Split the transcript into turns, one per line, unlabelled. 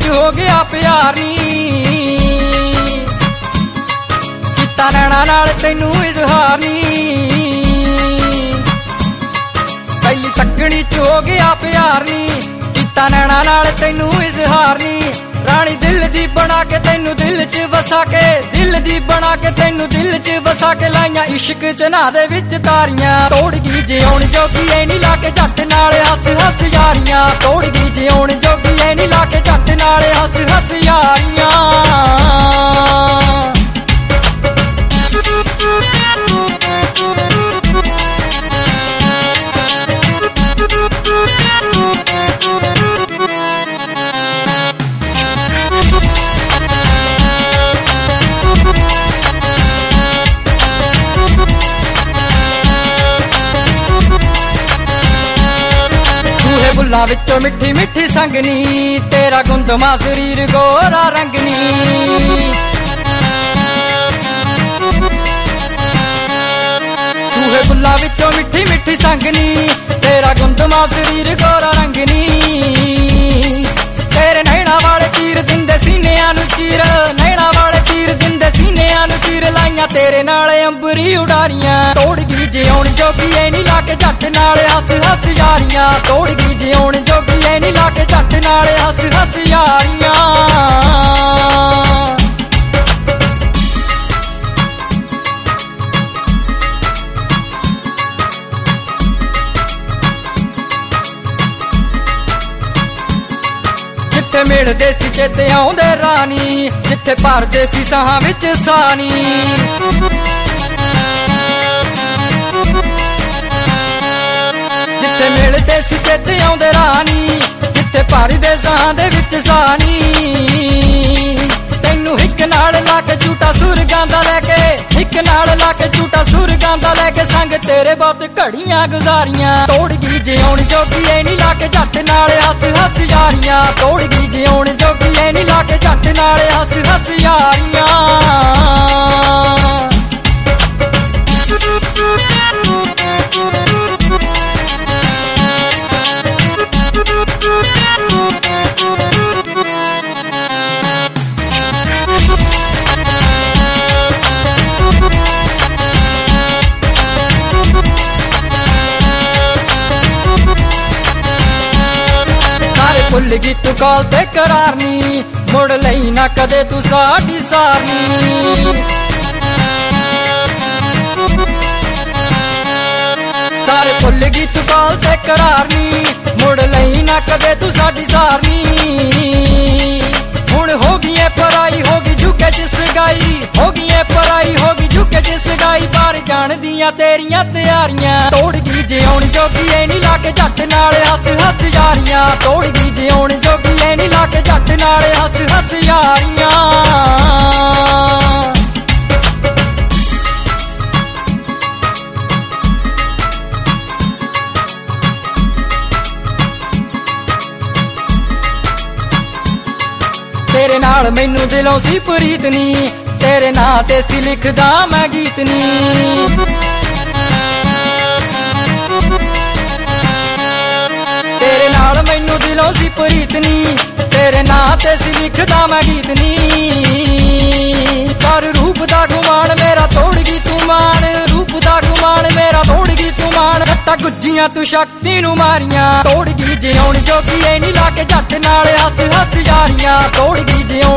हो गया प्यार नी कीता नैना नाल तैनू इजहार नी पहली तकनी च हो गया प्यार नी कीता नैना नाल तैनू इजहार नी रानी दिल दी बना के तैनू दिल च वसा के दिल दी बना के तैनू दिल च वसा के लाइया इश्क जना दे विच तारियां तोड़ गई जे आउण जोगी ऐ नी लाके जट नाल हस हस यारियां तोड़ गई जे आउण जोगी ऐ नी लाके जट नाल हस हस यारियां फुल्लां विचों मिठी मिठी संगनी तेरा गुंदमा शरीर गोरा रंगनी सूहे फुल्लां विचों मिठी मिठी संगनी तेरा गुंदमा शरीर गोरा रंगनी तेरे नैना वाले तीर दिंदे सीनियां नूं चीर नैना वाले तीर दिंदे सीनियां नूं चीर लाइयां तेरे नाल अंबरी उडारियां तोड़ गई जे आउण जोगी ऐ नी लाके जट नाल हस हस यारियां तोड़ गई जे आउण जोगी ऐ नी लाके जट नाल हस हस यारियां जिथे मिलदे सी चेते आउंदे रानी जिथे भरदे सी साहां विच सानी जिथे मिलदे सी चेते आउंदे रानी जिथे भरदे साहां दे विच सानी तैनू हिक नाल लाके झूठा सुर गांदा लैके हिक नाल लाके झूठा सुर गांदा लैके संग तेरे बहुत घड़ियां गुजारियां तोड़ गई जे आउण जोगी ऐ नी लाके जट नाल हस हस यारियां तोड़ गई जे आउण जोगी ऐ नी लाके जट नाल हस हस यारियां भुल गई तू कॉल ते करार नी मुड़ लई ना कदे तू साडी सारनी सारे भुल गई तू कॉल ते करार नी मुड़ लई ना कदे तू साडी सारनी हुण हो गई है पराई होगी झुके जिस गाई होगी है पराई होगी झुके जिस गाई बाहर जान दियां तेरियां तैयारियां तोड़ गई जे आउण जोगी ऐ नी लाके जट नाल हस हस यारियां तोड़ गई जे आउण जोगी ऐ नी लाके जट नाल हस हस यारियां तेरे नाल मैनू दिलों सी प्रीत नी तेरे नां ते सी लिखदा मैं गीत नी तेरे नाल मैनू दिलों सी प्रीत नी तेरे नां ते सी लिखदा मैं गीत नी कर रूप दा गुमान मेरा तोड़ गई तू मान रूप दा गुमान मेरा तोड़ गई तू मान हट्टा गुज्जियां तू शक्ति नू मारियां तोड़ गई जे आउण जोगी ऐ नी लाके जट नाल हस हस यारियां तोड़ गई जे